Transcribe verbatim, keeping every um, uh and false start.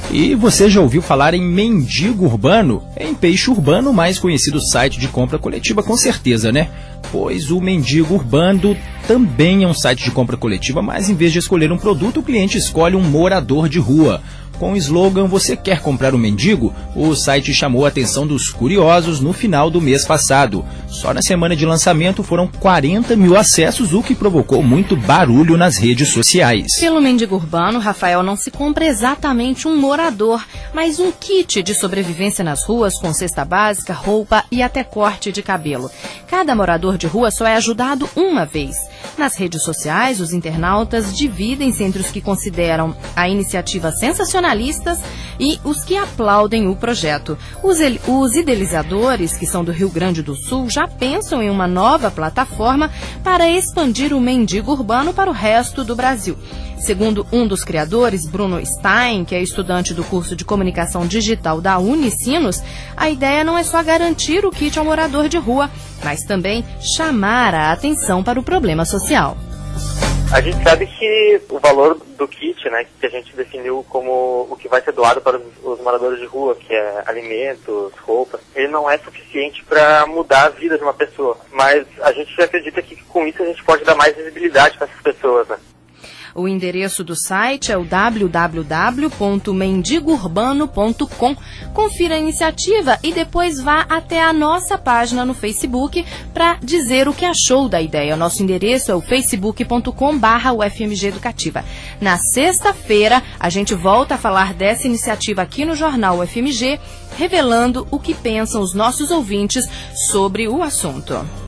E você já ouviu falar em mendigo urbano? Em Peixe Urbano, mais conhecido site de compra coletiva, com certeza, né? Pois o Mendigo Urbano também é um site de compra coletiva, mas em vez de escolher um produto, o cliente escolhe um morador de rua. Com o slogan "Você quer comprar um mendigo?", o site chamou a atenção dos curiosos no final do mês passado. Só na semana de lançamento foram quarenta mil acessos, o que provocou muito barulho nas redes sociais. Pelo Mendigo Urbano, Rafael, não se compra exatamente um morador, mas um kit de sobrevivência nas ruas com cesta básica, roupa e até corte de cabelo. Cada morador de rua só é ajudado uma vez. Nas redes sociais, os internautas dividem-se entre os que consideram a iniciativa sensacionalistas e os que aplaudem o projeto. Os, os idealizadores, que são do Rio Grande do Sul, já pensam em uma nova plataforma para expandir o mendigo urbano para o resto do Brasil. Segundo um dos criadores, Bruno Stein, que é estudante do curso de comunicação digital da Unicinos, a ideia não é só garantir o kit ao morador de rua, mas também chamar a atenção para o problema social. A gente sabe que o valor do kit, né, que a gente definiu como o que vai ser doado para os, os moradores de rua, que é alimentos, roupas, ele não é suficiente para mudar a vida de uma pessoa. Mas a gente acredita que com isso a gente pode dar mais visibilidade para essas pessoas, né? O endereço do site é o w w w ponto mendigo urbano ponto com. Confira a iniciativa e depois vá até a nossa página no Facebook para dizer o que achou da ideia. O nosso endereço é o facebook ponto com barra U F M G Educativa. Na sexta-feira, a gente volta a falar dessa iniciativa aqui no Jornal U F M G, revelando o que pensam os nossos ouvintes sobre o assunto.